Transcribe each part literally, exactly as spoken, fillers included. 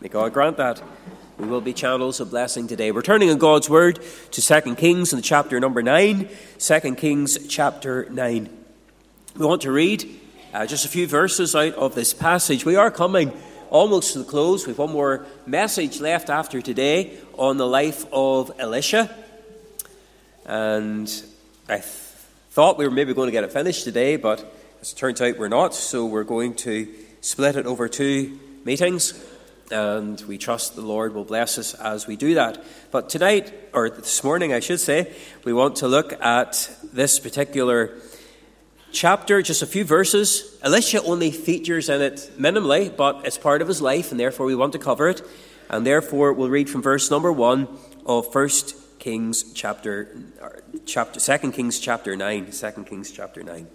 May God grant that we will be channels of blessing today. We're turning in God's Word to Second Kings in chapter number nine. Second Kings chapter nine. We want to read uh, just a few verses out of this passage. We are coming almost to the close. We have one more message left after today on the life of Elisha. And I th- thought we were maybe going to get it finished today, but as it turns out we're not. So we're going to split it over two meetings. And we trust the Lord will bless us as we do that. But tonight, or this morning I should say, we want to look at this particular chapter, just a few verses. Elisha only features in it minimally, but it's part of his life, and therefore we want to cover it. And therefore we'll read from verse number one of First Kings chapter, chapter, Second Kings chapter nine. Second Kings chapter nine.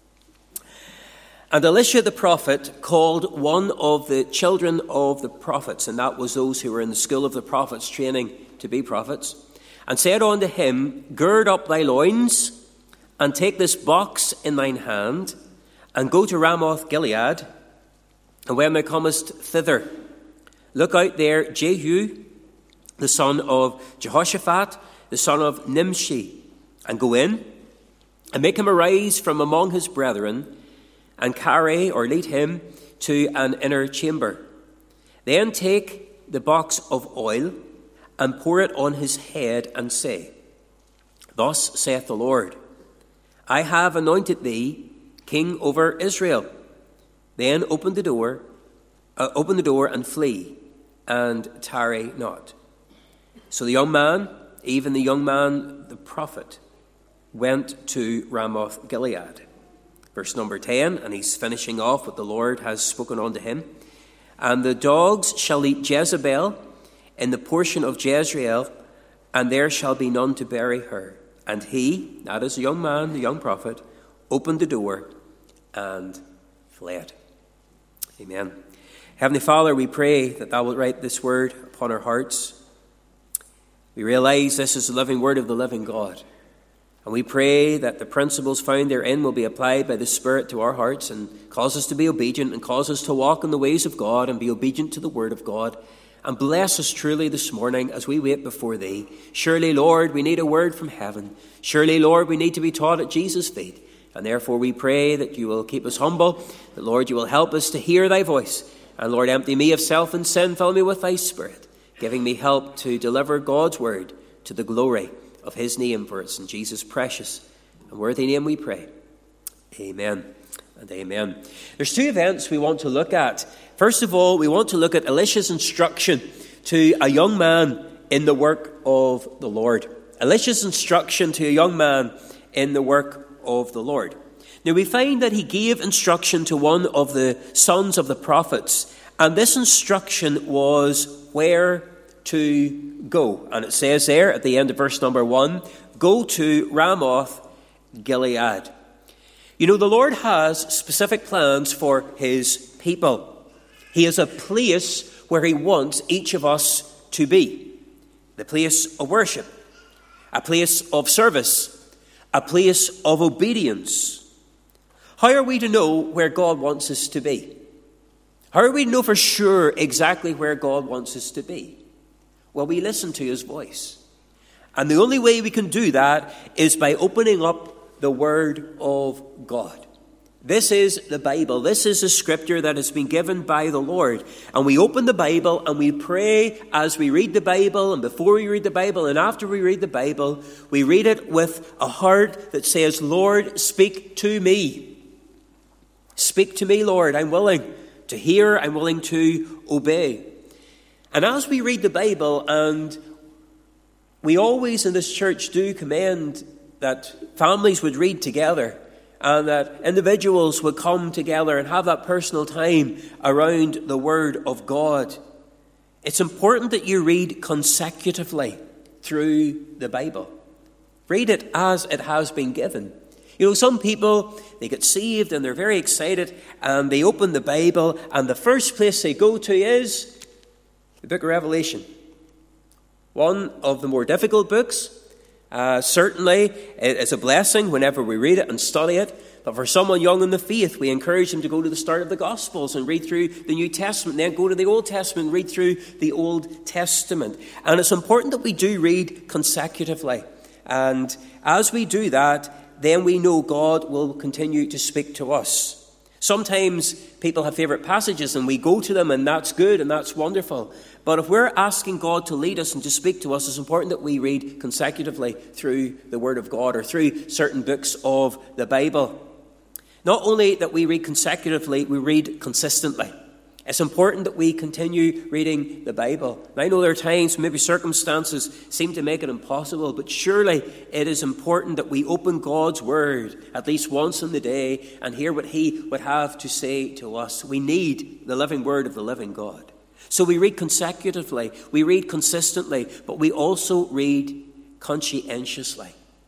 And Elisha the prophet called one of the children of the prophets, and that was those who were in the school of the prophets, training to be prophets, and said unto him, Gird up thy loins, and take this box in thine hand, and go to Ramoth Gilead, and when thou comest thither, look out there Jehu, the son of Jehoshaphat, the son of Nimshi, and go in, and make him arise from among his brethren, and carry or lead him to an inner chamber. Then take the box of oil, and pour it on his head, and say, Thus saith the Lord, I have anointed thee king over Israel. Then open the door, uh, open the door and flee, and tarry not. So the young man, even the young man, the prophet, went to Ramoth Gilead. Verse number ten, and he's finishing off what the Lord has spoken unto him. And the dogs shall eat Jezebel in the portion of Jezreel, and there shall be none to bury her. And he, that is the young man, the young prophet, opened the door and fled. Amen. Heavenly Father, we pray that thou wilt write this word upon our hearts. We realize this is the living word of the living God. And we pray that the principles found therein will be applied by the Spirit to our hearts and cause us to be obedient and cause us to walk in the ways of God and be obedient to the word of God. And bless us truly this morning as we wait before thee. Surely, Lord, we need a word from heaven. Surely, Lord, we need to be taught at Jesus' feet. And therefore we pray that you will keep us humble, that, Lord, you will help us to hear thy voice. And, Lord, empty me of self and sin, fill me with thy Spirit, giving me help to deliver God's word to the glory of his name, for it's in Jesus' precious and worthy name we pray. Amen and amen. There's two events we want to look at. First of all, we want to look at Elisha's instruction to a young man in the work of the Lord. Elisha's instruction to a young man in the work of the Lord. Now we find that he gave instruction to one of the sons of the prophets, and this instruction was where to go. And it says there at the end of verse number one, go to Ramoth Gilead. You know, the Lord has specific plans for his people. He has a place where he wants each of us to be. The place of worship, a place of service, a place of obedience. How are we to know where God wants us to be? How are we to know for sure exactly where God wants us to be? Well, we listen to his voice. And the only way we can do that is by opening up the Word of God. This is the Bible. This is the scripture that has been given by the Lord. And we open the Bible and we pray as we read the Bible, and before we read the Bible and after we read the Bible, we read it with a heart that says, Lord, speak to me. Speak to me, Lord. I'm willing to hear. I'm willing to obey. And as we read the Bible, and we always in this church do commend that families would read together and that individuals would come together and have that personal time around the Word of God. It's important that you read consecutively through the Bible. Read it as it has been given. You know, some people, they get saved and they're very excited and they open the Bible and the first place they go to is the book of Revelation. One of the more difficult books, Uh, certainly, it's a blessing whenever we read it and study it. But for someone young in the faith, we encourage them to go to the start of the Gospels and read through the New Testament, then go to the Old Testament and read through the Old Testament. And it's important that we do read consecutively. And as we do that, then we know God will continue to speak to us. Sometimes people have favourite passages and we go to them, and that's good and that's wonderful. But if we're asking God to lead us and to speak to us, it's important that we read consecutively through the Word of God or through certain books of the Bible. Not only that we read consecutively, we read consistently. It's important that we continue reading the Bible. And I know there are times, maybe circumstances seem to make it impossible, but surely it is important that we open God's Word at least once in the day and hear what He would have to say to us. We need the living Word of the living God. So we read consecutively, we read consistently, but we also read conscientiously.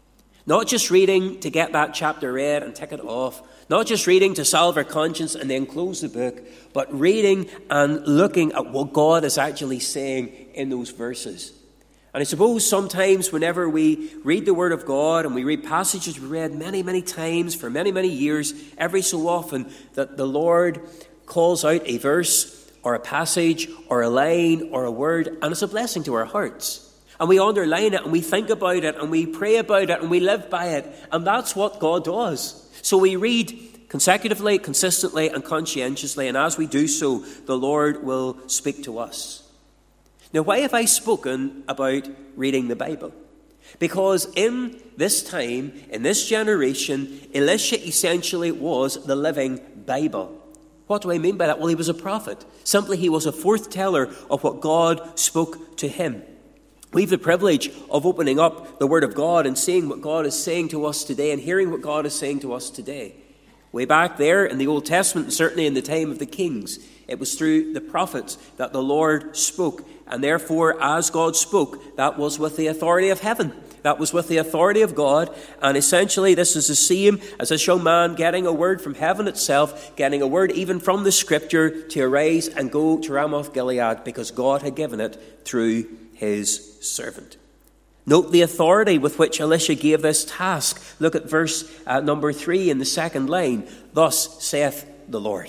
Not just reading to get that chapter read and tick it off. Not just reading to salve our conscience and then close the book, but reading and looking at what God is actually saying in those verses. And I suppose sometimes whenever we read the Word of God and we read passages we read many, many times for many, many years, every so often that the Lord calls out a verse or a passage or a line or a word, and it's a blessing to our hearts. And we underline it and we think about it and we pray about it and we live by it. And that's what God does. So we read consecutively, consistently, and conscientiously. And as we do so, the Lord will speak to us. Now, why have I spoken about reading the Bible? Because in this time, in this generation, Elisha essentially was the living Bible. What do I mean by that? Well, he was a prophet. Simply, he was a forth-teller of what God spoke to him. We have the privilege of opening up the Word of God and seeing what God is saying to us today and hearing what God is saying to us today. Way back there in the Old Testament, and certainly in the time of the kings, it was through the prophets that the Lord spoke. And therefore, as God spoke, that was with the authority of heaven. That was with the authority of God. And essentially, this is the same as this young man getting a word from heaven itself, getting a word even from the Scripture to arise and go to Ramoth Gilead because God had given it through his servant. Note the authority with which Elisha gave this task. Look at verse uh, number three in the second line. Thus saith the Lord.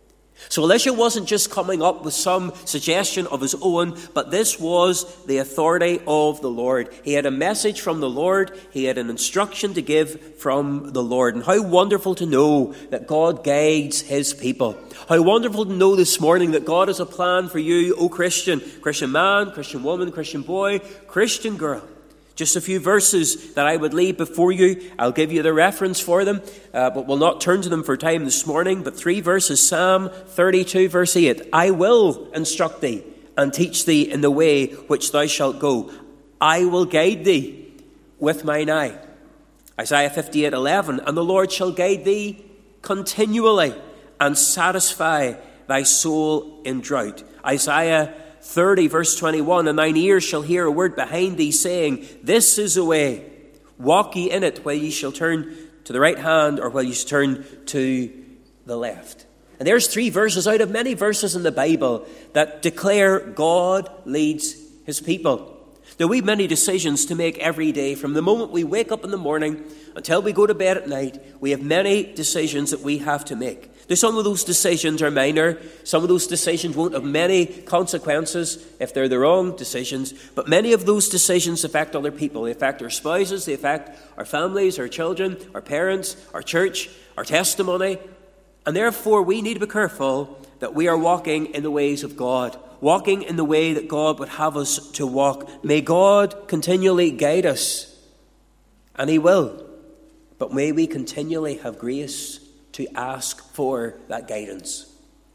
So Elisha wasn't just coming up with some suggestion of his own, but this was the authority of the Lord. He had a message from the Lord. He had an instruction to give from the Lord. And how wonderful to know that God guides his people. How wonderful to know this morning that God has a plan for you, O Christian, Christian man, Christian woman, Christian boy, Christian girl. Just a few verses that I would leave before you. I'll give you the reference for them, uh, but we'll not turn to them for time this morning. But three verses, Psalm thirty-two, verse eight. I will instruct thee and teach thee in the way which thou shalt go. I will guide thee with mine eye. Isaiah fifty-eight, eleven. And the Lord shall guide thee continually and satisfy thy soul in drought. Isaiah thirty, verse twenty-one, and thine ears shall hear a word behind thee, saying, This is the way, walk ye in it, while ye shall turn to the right hand, or while ye shall turn to the left. And there's three verses out of many verses in the Bible that declare God leads his people. Now, we have many decisions to make every day. From the moment we wake up in the morning until we go to bed at night, we have many decisions that we have to make. Now, some of those decisions are minor. Some of those decisions won't have many consequences if they're the wrong decisions. But many of those decisions affect other people. They affect our spouses. They affect our families, our children, our parents, our church, our testimony. And therefore, we need to be careful that we are walking in the ways of God. Walking in the way that God would have us to walk. May God continually guide us. And he will. But may we continually have grace to ask for that guidance.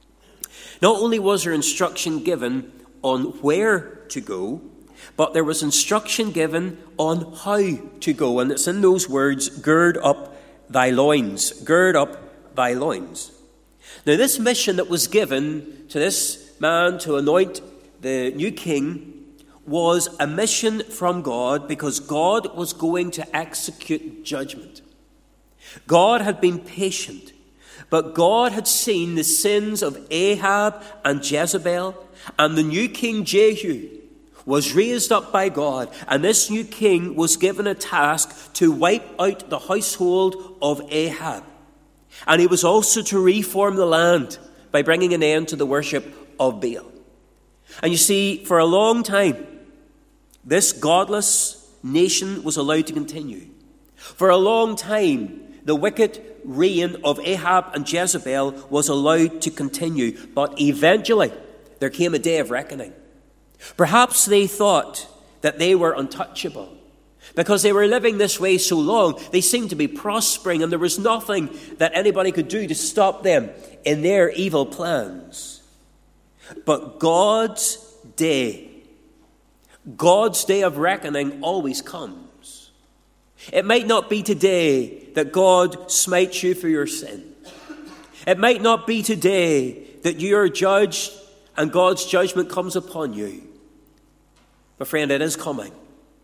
Not only was there instruction given on where to go, but there was instruction given on how to go. And it's in those words, gird up thy loins. Gird up thy loins. Now, this mission that was given to this man to anoint the new king was a mission from God because God was going to execute judgment. God had been patient, but God had seen the sins of Ahab and Jezebel, and the new king Jehu was raised up by God, and this new king was given a task to wipe out the household of Ahab. And he was also to reform the land by bringing an end to the worship of Baal. And you see, for a long time, this godless nation was allowed to continue. For a long time, the wicked reign of Ahab and Jezebel was allowed to continue. But eventually, there came a day of reckoning. Perhaps they thought that they were untouchable. Because they were living this way so long, they seemed to be prospering, and there was nothing that anybody could do to stop them in their evil plans. But God's day, God's day of reckoning always comes. It might not be today that God smites you for your sin. It might not be today that you are judged and God's judgment comes upon you. But friend, it is coming.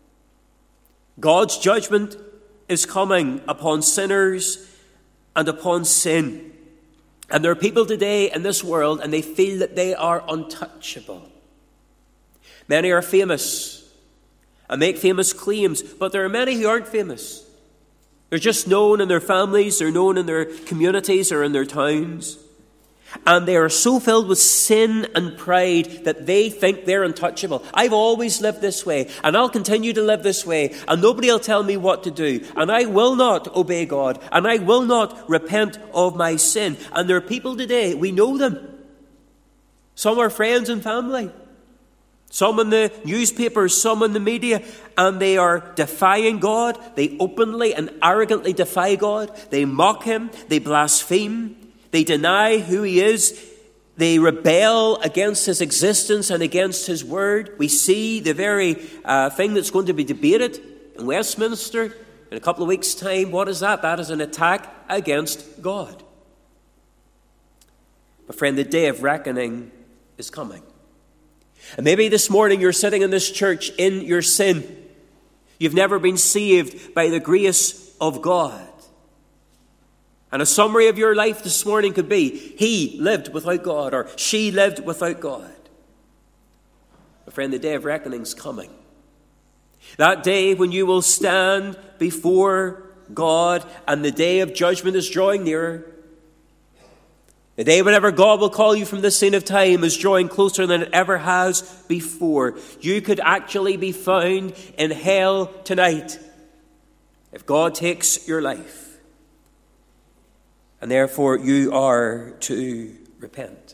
God's judgment is coming upon sinners and upon sin. And there are people today in this world, and they feel that they are untouchable. Many are famous and make famous claims, but there are many who aren't famous. They're just known in their families, they're known in their communities or in their towns. And they are so filled with sin and pride that they think they're untouchable. I've always lived this way, and I'll continue to live this way, and nobody will tell me what to do, and I will not obey God, and I will not repent of my sin. And there are people today, we know them. Some are friends and family. Some in the newspapers, some in the media, and they are defying God. They openly and arrogantly defy God. They mock him. They blaspheme. They deny who he is. They rebel against his existence and against his word. We see the very uh, thing that's going to be debated in Westminster in a couple of weeks' time. What is that? That is an attack against God. But friend, the day of reckoning is coming. And maybe this morning you're sitting in this church in your sin. You've never been saved by the grace of God. And a summary of your life this morning could be, he lived without God, or she lived without God. But friend, the day of reckoning is coming. That day when you will stand before God, and the day of judgment is drawing nearer. The day whenever God will call you from this scene of time is drawing closer than it ever has before. You could actually be found in hell tonight if God takes your life. And therefore you are to repent.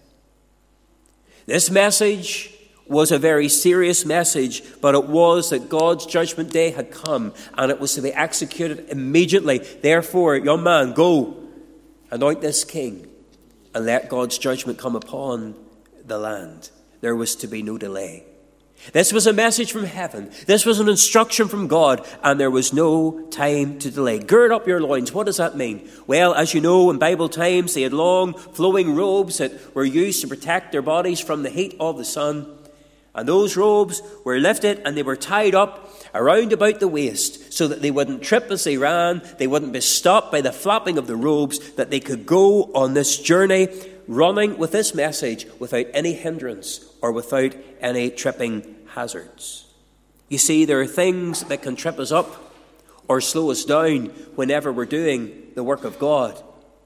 This message was a very serious message, but it was that God's judgment day had come, and it was to be executed immediately. Therefore, young man, go, anoint this king, and let God's judgment come upon the land. There was to be no delay. This was a message from heaven. This was an instruction from God, and there was no time to delay. Gird up your loins. What does that mean? Well, as you know, in Bible times, they had long flowing robes that were used to protect their bodies from the heat of the sun. And those robes were lifted and they were tied up around about the waist so that they wouldn't trip as they ran. They wouldn't be stopped by the flapping of the robes, that they could go on this journey running with this message without any hindrance or without any tripping hazards. You see, there are things that can trip us up or slow us down whenever we're doing the work of God.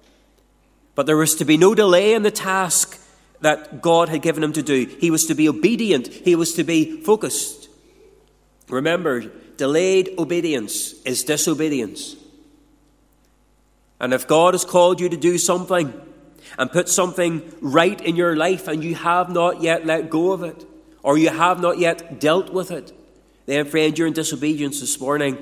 But there was to be no delay in the task that God had given him to do. He was to be obedient. He was to be focused. Remember, delayed obedience is disobedience. And if God has called you to do something and put something right in your life, and you have not yet let go of it, or you have not yet dealt with it, then, friend, you're in disobedience this morning.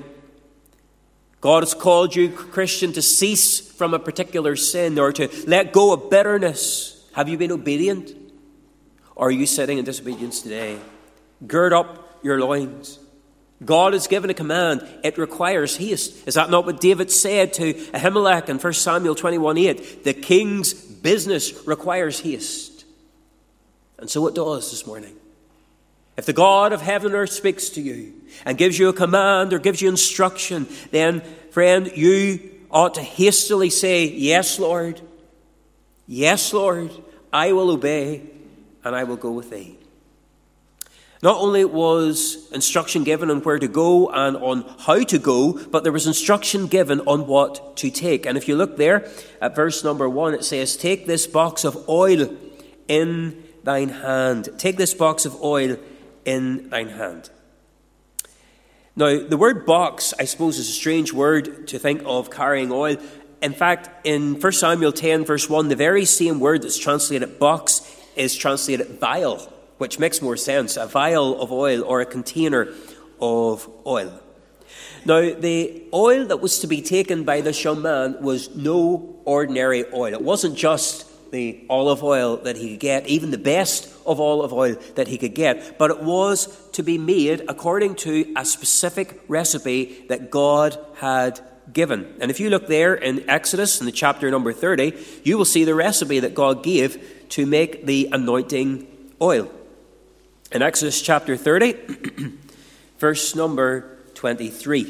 God has called you, Christian, to cease from a particular sin or to let go of bitterness. Have you been obedient? Or are you sitting in disobedience today? Gird up your loins. God has given a command. It requires haste. Is that not what David said to Ahimelech in First Samuel twenty-one eight? The king's business requires haste. And so it does this morning. If the God of heaven and earth speaks to you and gives you a command or gives you instruction, then, friend, you ought to hastily say, yes, Lord. Yes, Lord, I will obey and I will go with thee. Not only was instruction given on where to go and on how to go, but there was instruction given on what to take. And if you look there at verse number one, it says, "Take this box of oil in thine hand." Take this box of oil in thine hand. Now, the word box, I suppose, is a strange word to think of carrying oil. In fact, in First Samuel ten, verse one, the very same word that's translated box is translated vial, which makes more sense, a vial of oil or a container of oil. Now, the oil that was to be taken by this young man was no ordinary oil. It wasn't just the olive oil that he could get, even the best of olive oil that he could get, but it was to be made according to a specific recipe that God had given. And if you look there in Exodus, in the chapter number thirty, you will see the recipe that God gave to make the anointing oil. In Exodus chapter thirty, verse number twenty-three.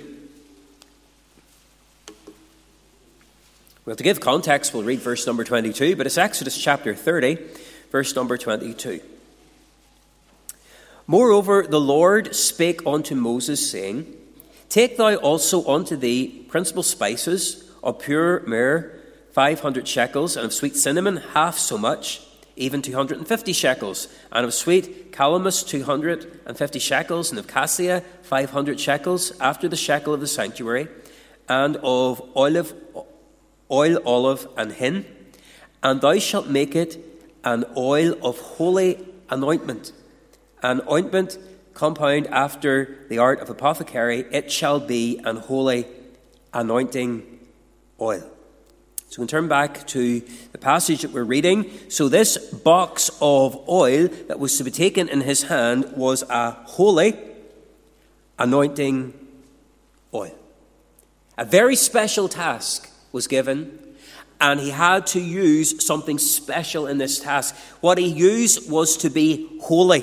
Well, to give context, we'll read verse number twenty-two, but it's Exodus chapter thirty, verse number twenty-two. "Moreover, the Lord spake unto Moses, saying, Take thou also unto thee principal spices of pure myrrh, five hundred shekels, and of sweet cinnamon, half so much, even two hundred and fifty shekels, and of sweet calamus, two hundred and fifty shekels, and of cassia, five hundred shekels, after the shekel of the sanctuary, and of olive, oil, olive, and hin. And thou shalt make it an oil of holy anointment, an ointment compound after the art of apothecary. It shall be an holy anointing oil." So we can turn back to the passage that we're reading. So this box of oil that was to be taken in his hand was a holy anointing oil. A very special task was given, and he had to use something special in this task. What he used was to be holy.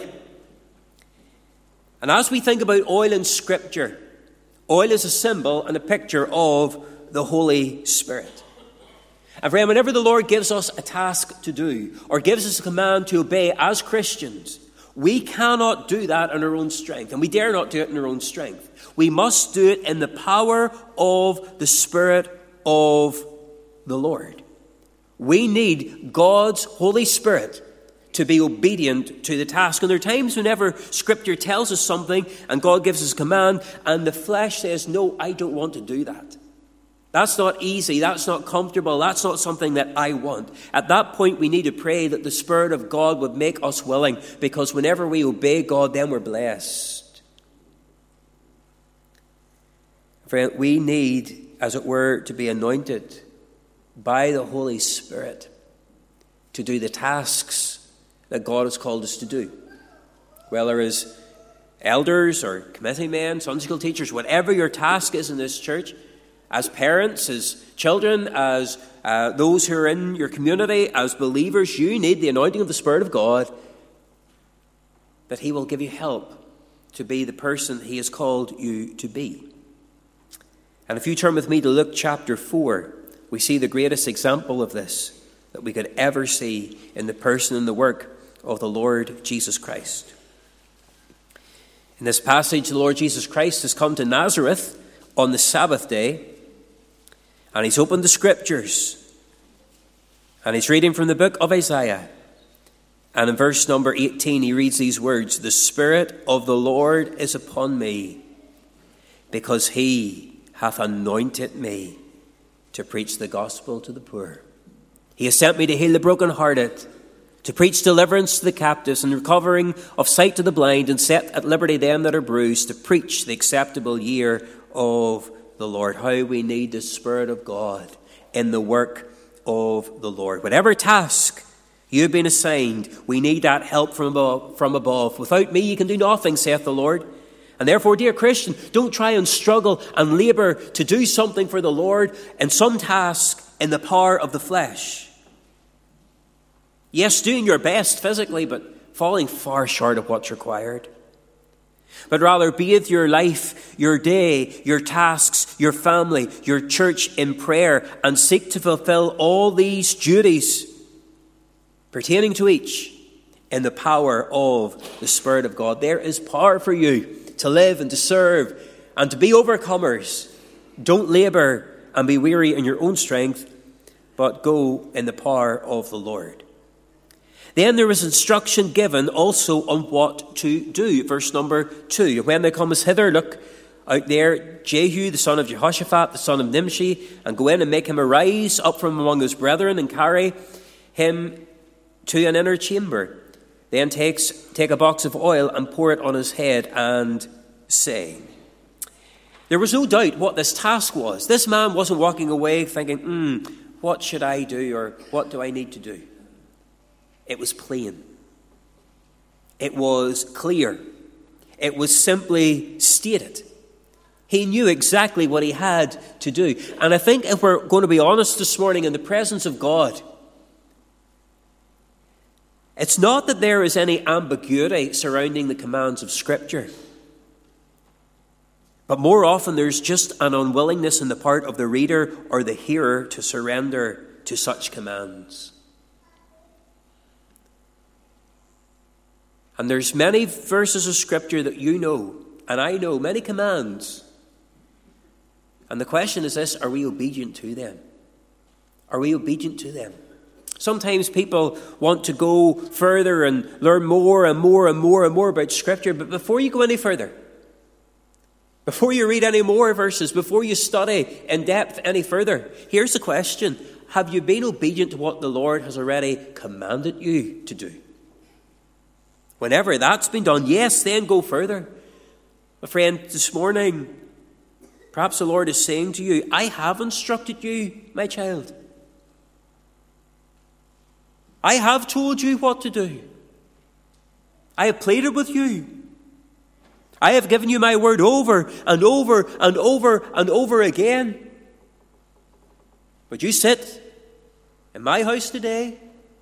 And as we think about oil in Scripture, oil is a symbol and a picture of the Holy Spirit. And friend, whenever the Lord gives us a task to do or gives us a command to obey as Christians, we cannot do that in our own strength, and we dare not do it in our own strength. We must do it in the power of the Spirit of the Lord. We need God's Holy Spirit to be obedient to the task. And there are times whenever Scripture tells us something and God gives us a command and the flesh says, no, I don't want to do that. That's not easy. That's not comfortable. That's not something that I want. At that point, we need to pray that the Spirit of God would make us willing, because whenever we obey God, then we're blessed. Friend, we need, as it were, to be anointed by the Holy Spirit to do the tasks that God has called us to do. Whether as elders or committee men, Sunday school teachers, whatever your task is in this church, as parents, as children, as uh, those who are in your community, as believers, you need the anointing of the Spirit of God, that He will give you help to be the person He has called you to be. And if you turn with me to Luke chapter four, we see the greatest example of this that we could ever see in the person and the work of the Lord Jesus Christ. In this passage, the Lord Jesus Christ has come to Nazareth on the Sabbath day, and He's opened the Scriptures, and He's reading from the book of Isaiah. And in verse number eighteen, He reads these words, "The Spirit of the Lord is upon me, because He hath anointed me to preach the gospel to the poor. He has sent me to heal the brokenhearted, to preach deliverance to the captives and recovering of sight to the blind, and set at liberty them that are bruised, to preach the acceptable year of the Lord." How we need the Spirit of God in the work of the Lord. Whatever task you've been assigned, we need that help from above. From above. "Without me you can do nothing, saith the Lord." And therefore, dear Christian, don't try and struggle and labour to do something for the Lord in some task in the power of the flesh. Yes, doing your best physically, but falling far short of what's required. But rather, bathe your life, your day, your tasks, your family, your church in prayer, and seek to fulfill all these duties pertaining to each in the power of the Spirit of God. There is power for you to live and to serve and to be overcomers. Don't labor and be weary in your own strength, but go in the power of the Lord. Then there was instruction given also on what to do. Verse number two. When thou comest hither, look out there, Jehu, the son of Jehoshaphat, the son of Nimshi, and go in and make him arise up from among his brethren, and carry him to an inner chamber. Then takes take a box of oil and pour it on his head, and say. There was no doubt what this task was. This man wasn't walking away thinking, hmm, what should I do, or what do I need to do? It was plain. It was clear. It was simply stated. He knew exactly what he had to do. And I think if we're going to be honest this morning in the presence of God, it's not that there is any ambiguity surrounding the commands of Scripture. But more often there's just an unwillingness on the part of the reader or the hearer to surrender to such commands. And there's many verses of Scripture that you know, and I know, many commands. And the question is this: are we obedient to them? Are we obedient to them? Sometimes people want to go further and learn more and more and more and more about Scripture, but before you go any further, before you read any more verses, before you study in depth any further, here's the question: have you been obedient to what the Lord has already commanded you to do? Whenever that's been done, yes, then go further. My friend, this morning, perhaps the Lord is saying to you, I have instructed you, my child. I have told you what to do. I have pleaded with you. I have given you my word over and over and over and over again. But you sit in my house today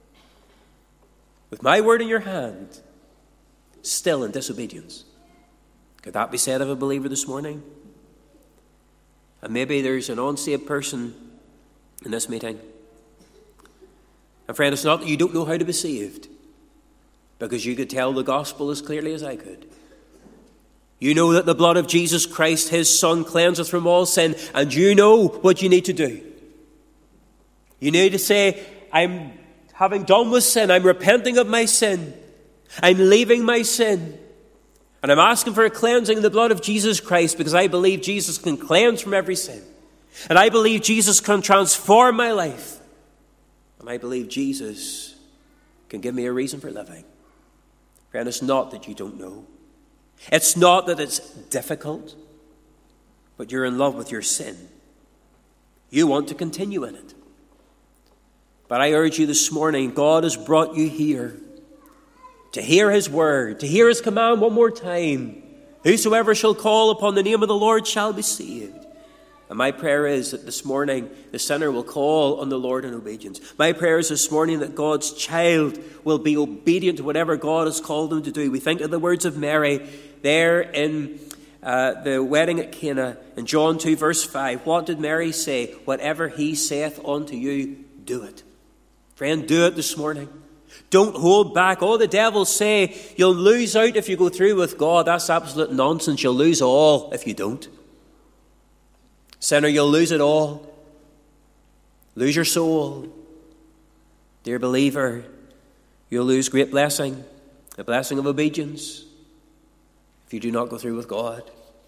with my word in your hand, still in disobedience. Could that be said of a believer this morning? And maybe there's an unsaved person in this meeting. And friend, it's not that you don't know how to be saved, because you could tell the gospel as clearly as I could. You know that the blood of Jesus Christ, his Son, cleanseth from all sin, and you know what you need to do. You need to say, I'm having done with sin, I'm repenting of my sin, I'm leaving my sin, and I'm asking for a cleansing in the blood of Jesus Christ, because I believe Jesus can cleanse from every sin. And I believe Jesus can transform my life. And I believe Jesus can give me a reason for living. Friend, it's not that you don't know. It's not that it's difficult, but you're in love with your sin. You want to continue in it. But I urge you this morning, God has brought you here to hear his word, to hear his command one more time. Whosoever shall call upon the name of the Lord shall be saved. And my prayer is that this morning the sinner will call on the Lord in obedience. My prayer is this morning that God's child will be obedient to whatever God has called them to do. We think of the words of Mary there in uh, the wedding at Cana in John two verse five. What did Mary say? Whatever he saith unto you, do it. Friend, do it this morning. Don't hold back. All the devils say you'll lose out if you go through with God. That's absolute nonsense. You'll lose all if you don't. Sinner, you'll lose it all. Lose your soul. Dear believer, you'll lose great blessing, the blessing of obedience, if you do not go through with God.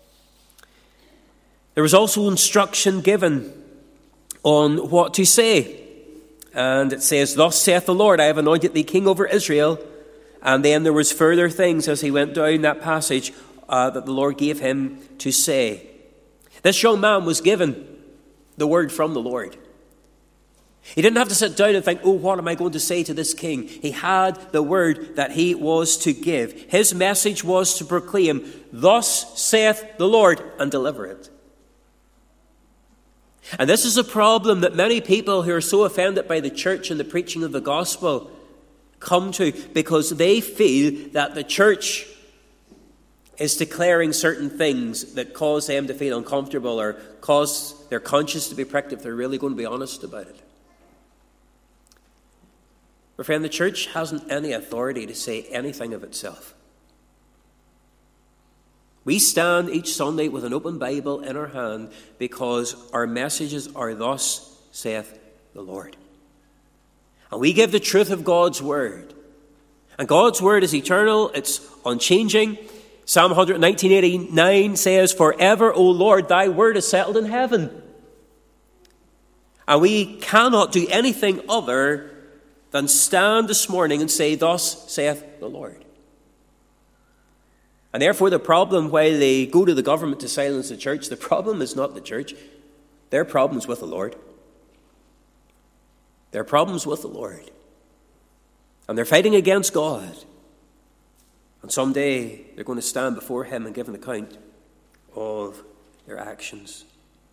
There was also instruction given on what to say. And it says, thus saith the Lord, I have anointed thee king over Israel. And then there was further things as he went down that passage uh, that the Lord gave him to say. This young man was given the word from the Lord. He didn't have to sit down and think, oh, what am I going to say to this king? He had the word that he was to give. His message was to proclaim, thus saith the Lord, and deliver it. And this is a problem that many people who are so offended by the church and the preaching of the gospel come to, because they feel that the church is declaring certain things that cause them to feel uncomfortable or cause their conscience to be pricked if they're really going to be honest about it. My friend, the church hasn't any authority to say anything of itself. We stand each Sunday with an open Bible in our hand because our messages are thus saith the Lord. And we give the truth of God's word. And God's word is eternal, it's unchanging. Psalm one nineteen eighty-nine says, forever, O Lord, thy word is settled in heaven. And we cannot do anything other than stand this morning and say, thus saith the Lord. And therefore the problem why they go to the government to silence the church, the problem is not the church. Their problem is with the Lord. Their problem is with the Lord. And they're fighting against God. And someday they're going to stand before him and give an account of their actions.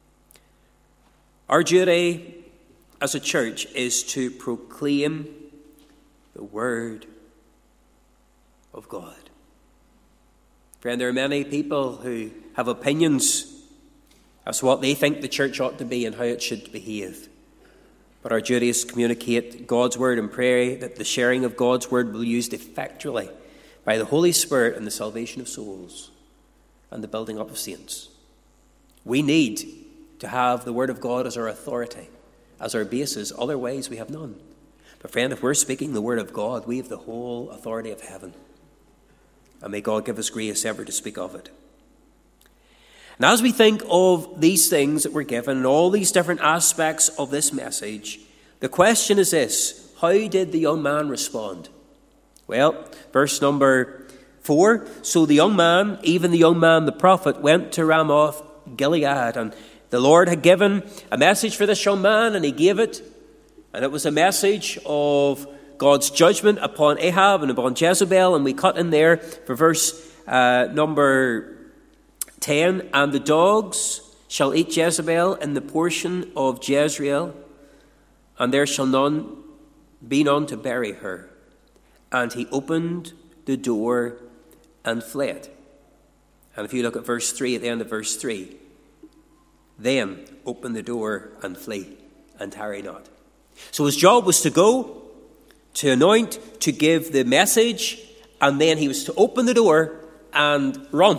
Our duty as a church is to proclaim the word of God. Friend, there are many people who have opinions as to what they think the church ought to be and how it should behave. But our duty is to communicate God's word and pray that the sharing of God's word will be used effectually by the Holy Spirit in the salvation of souls and the building up of saints. We need to have the word of God as our authority, as our basis. Otherwise, we have none. But friend, if we're speaking the word of God, we have the whole authority of heaven. And may God give us grace ever to speak of it. And as we think of these things that we're given and all these different aspects of this message, the question is this: how did the young man respond? Well, verse number four, so the young man, even the young man, the prophet, went to Ramoth Gilead, and the Lord had given a message for this young man, and he gave it, and it was a message of God's judgment upon Ahab and upon Jezebel, and we cut in there for verse uh, number ten, and the dogs shall eat Jezebel in the portion of Jezreel, and there shall none be none to bury her. And he opened the door and fled. And if you look at verse three, at the end of verse three, then open the door and flee, and tarry not. So his job was to go, to anoint, to give the message, and then he was to open the door and run.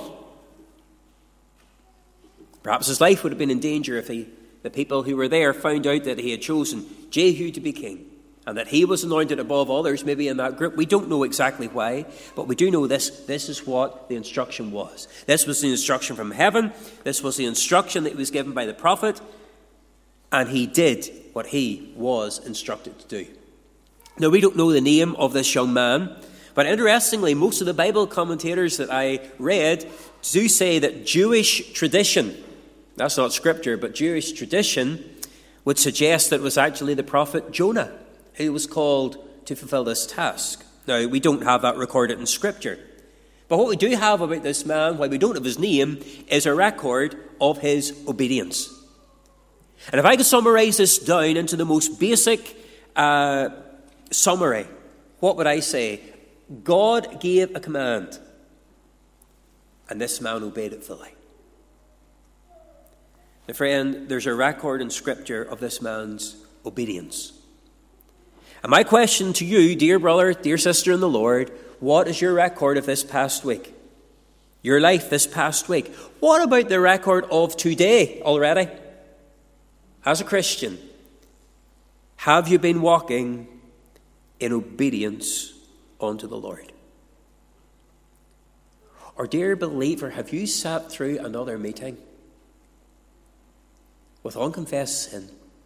Perhaps his life would have been in danger if he, the people who were there found out that he had chosen Jehu to be king and that he was anointed above others, maybe in that group. We don't know exactly why, but we do know this. This is what the instruction was. This was the instruction from heaven. This was the instruction that was given by the prophet, and he did what he was instructed to do. Now, we don't know the name of this young man, but interestingly, most of the Bible commentators that I read do say that Jewish tradition, that's not scripture, but Jewish tradition would suggest that it was actually the prophet Jonah who was called to fulfill this task. Now, we don't have that recorded in scripture. But what we do have about this man, while we don't have his name, is a record of his obedience. And if I could summarize this down into the most basic uh, summary, what would I say? God gave a command, and this man obeyed it fully. Now, friend, there's a record in Scripture of this man's obedience. And my question to you, dear brother, dear sister in the Lord, what is your record of this past week? Your life this past week? What about the record of today already? As a Christian, have you been walking in obedience unto the Lord? Or, dear believer, have you sat through another meeting with unconfessed sin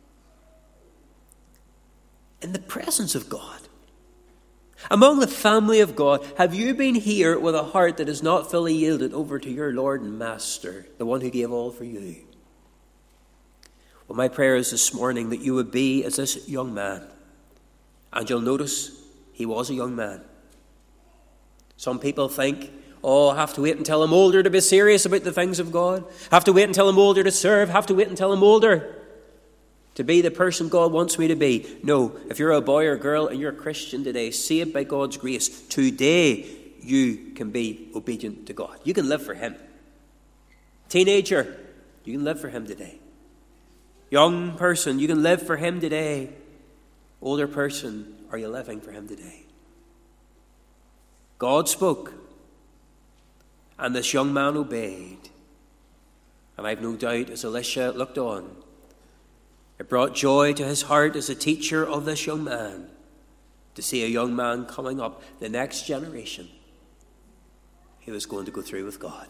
in the presence of God, among the family of God? Have you been here with a heart that is not fully yielded over to your Lord and Master, the one who gave all for you? Well, my prayer is this morning that you would be as this young man. And you'll notice he was a young man. Some people think, oh, I have to wait until I'm older to be serious about the things of God. Have to wait until I'm older to serve. Have to wait until I'm older to be the person God wants me to be. No, if you're a boy or girl and you're a Christian today, saved by God's grace, today you can be obedient to God. You can live for him. Teenager, you can live for him today. Young person, you can live for him today. Older person, are you living for him today? God spoke, and this young man obeyed. And I've no doubt, as Elisha looked on, it brought joy to his heart as a teacher of this young man to see a young man coming up, the next generation, who was going to go through with God.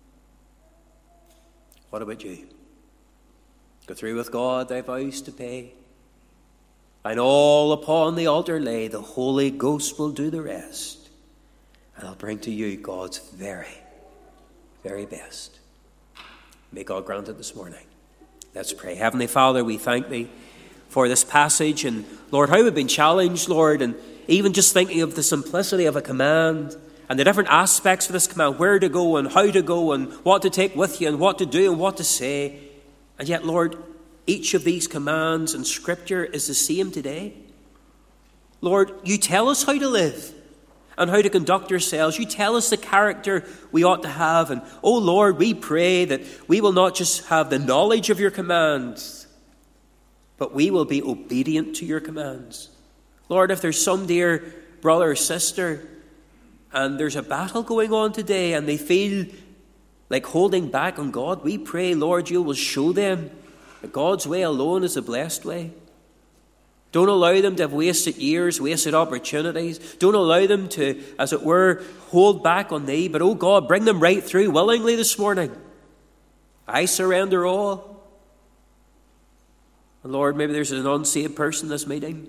What about you? Go through with God thy vows to pay, and all upon the altar lay. The Holy Ghost will do the rest, and I'll bring to you God's very, very best. May God grant it this morning. Let's pray. Heavenly Father, we thank thee for this passage, and Lord, how we've been challenged, Lord, and even just thinking of the simplicity of a command and the different aspects of this command, where to go and how to go and what to take with you and what to do and what to say. And yet, Lord, each of these commands in Scripture is the same today. Lord, you tell us how to live and how to conduct ourselves. You tell us the character we ought to have. And, oh Lord, we pray that we will not just have the knowledge of your commands, but we will be obedient to your commands. Lord, if there's some dear brother or sister and there's a battle going on today and they feel like holding back on God, we pray, Lord, you will show them that God's way alone is the blessed way. Don't allow them to have wasted years, wasted opportunities. Don't allow them to, as it were, hold back on thee. But, oh God, bring them right through willingly this morning. I surrender all. And Lord, maybe there's an unsaved person in this meeting.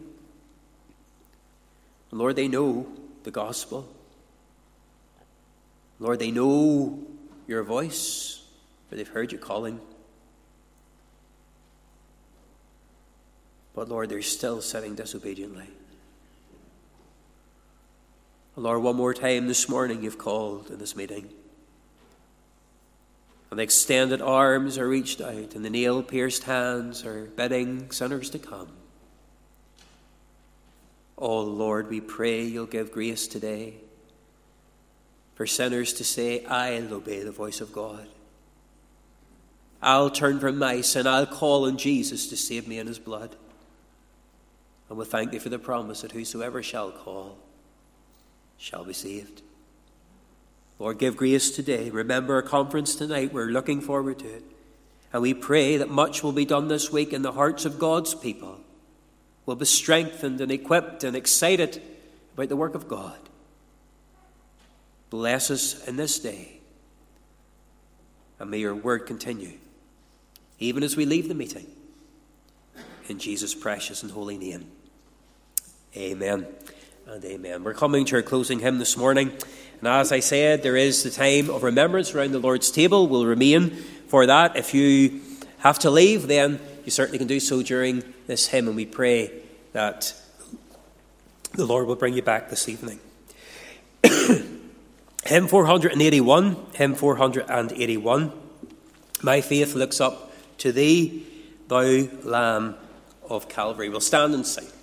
And Lord, they know the gospel. Lord, they know your voice, for they've heard you calling. But Lord, they're still sitting disobediently. Lord, one more time this morning you've called in this meeting. And the extended arms are reached out, and the nail-pierced hands are bidding sinners to come. Oh Lord, we pray you'll give grace today for sinners to say, I'll obey the voice of God. I'll turn from my sin. I'll call on Jesus to save me in his blood. And we thank thee for the promise that whosoever shall call shall be saved. Lord, give grace today. Remember our conference tonight. We're looking forward to it. And we pray that much will be done this week in the hearts of God's people. We'll be strengthened and equipped and excited about the work of God. Bless us in this day. And may your word continue, even as we leave the meeting. In Jesus' precious and holy name. Amen and amen. We're coming to our closing hymn this morning. And as I said, there is the time of remembrance around the Lord's table. We'll remain for that. If you have to leave, then you certainly can do so during this hymn. And we pray that the Lord will bring you back this evening. Hymn four eighty-one. Hymn four eighty-one. My faith looks up to thee, thou Lamb of Calvary. We'll stand and sing.